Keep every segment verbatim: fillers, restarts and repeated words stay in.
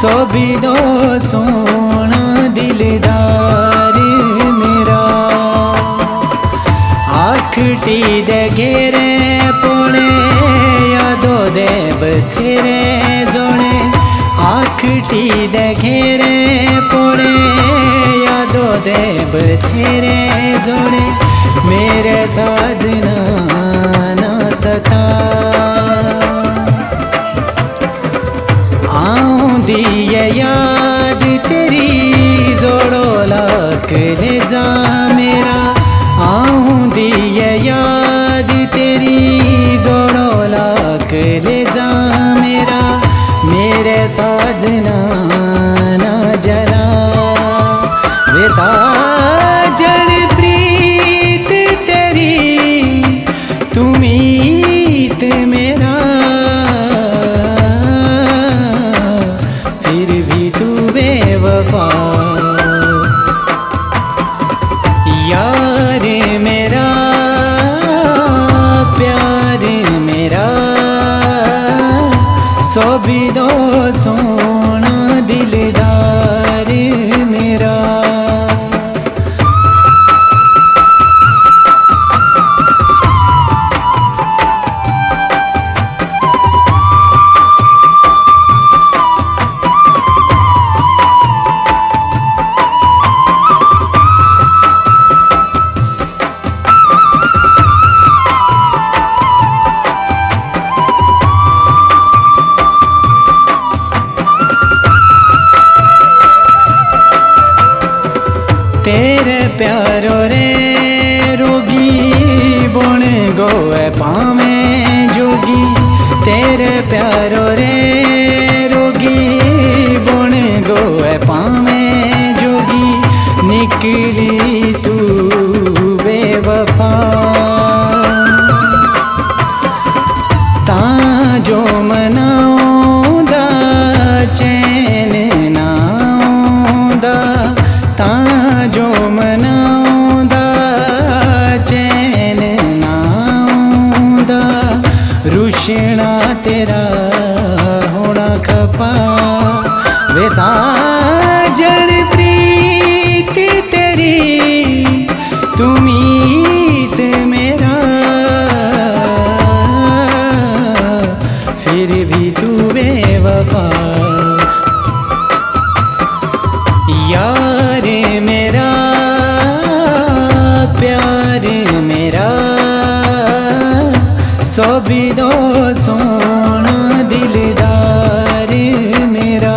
सो भी दो सोना दिलदार मेरा। आखटी दे घेरे पोणे यादो दे बथेरे जोड़े। आखटी दे घेरे पोणे यादो दे बथेरे जोड़े। मेरे साजना ना सका आऊंदी ये याद तेरी जोड़ो लाख ले जा मेरा। आऊंदी ये याद तेरी जोड़ो लाख ले जा मेरा। मेरे साजना ना जला वे साजन प्रीत तेरी तू मीत मेरा। फिर भी तू बेवफा यार मेरा प्यार मेरा। सो भी दो सोना दिलदार मेरा। तेरे प्यारो रे रोगी बुण गोए पावे जोगी। तेरे प्यारो रे रोगी बुण गोए पावे जोगी। निकली तू बेवफा ता जो मनाऊंदा चैन ना आऊंदा। ता जो मनाऊंदा चैन ना आऊंदा। रुशना तेरा होना खपा वे साजन प्रीत तेरी तू मीत मेरा। फिर भी तू बेवफा यार मेरा प्यार मेरा। सो भी दो सोना दिलदार मेरा।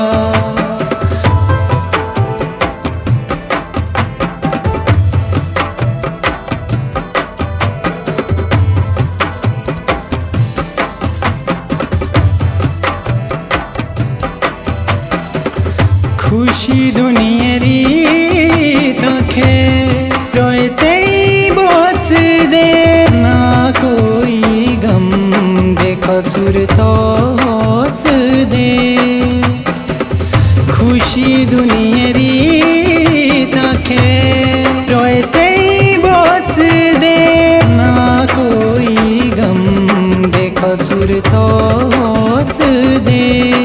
खुशी दुनिया री तोखे रोए तेई बोस दे। ना कोई गम दे कसूर तो होस दे। खुशी दुनिया री तोखे रोए तेई बोस दे। ना कोई गम दे कसूर तो होस दे।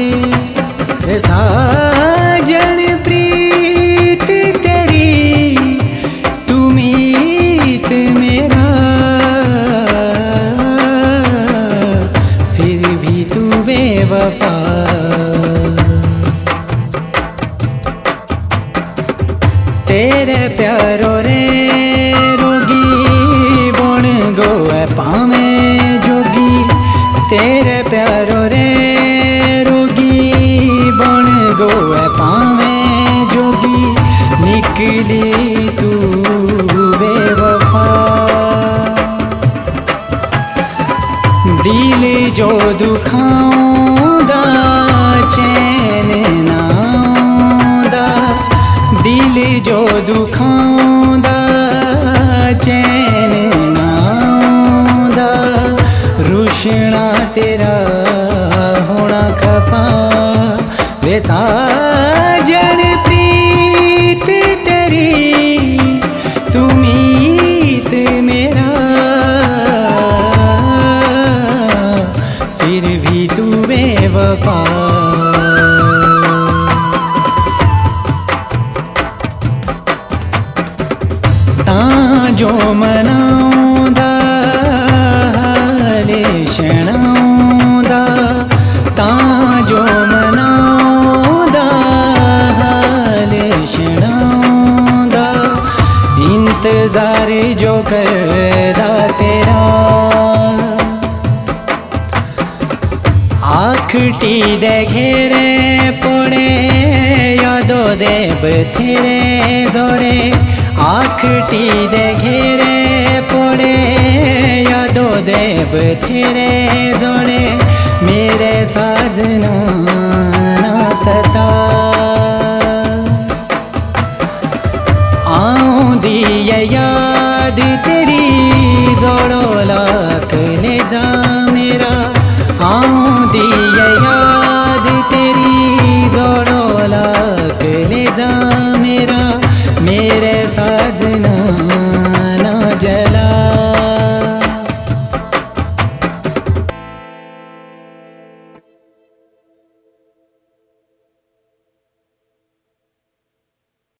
साजन प्रीत तेरी तू मीत मेरा। फिर भी तू बेवफा तेरे प्यारो रे रोगी बुण गोए पावे जोगी। तेरे प्यारो रे बुण गोए पावे जोगी। निकली तू बेवफा दिल जो दुखाऊंदा चैन ना आऊंदा। दिल जो दुखाऊंदा चैन ना आऊंदा। रुशना तेरा होना खपा वे साजन प्रीत तेरी तू मीत मेरा। फिर भी तू बेवफा जो मनाउंदा हाले शणाउंदा तां जो मनाउंदा हाले शणाउंदा इंतजार जो करदा तेरा आखटी दे घेरे पोड़े यादो दे बथेरे जोड़े आखटी दे घेरे पोड़े यादो दे बथेरे जोड़े मेरे साजना ना सता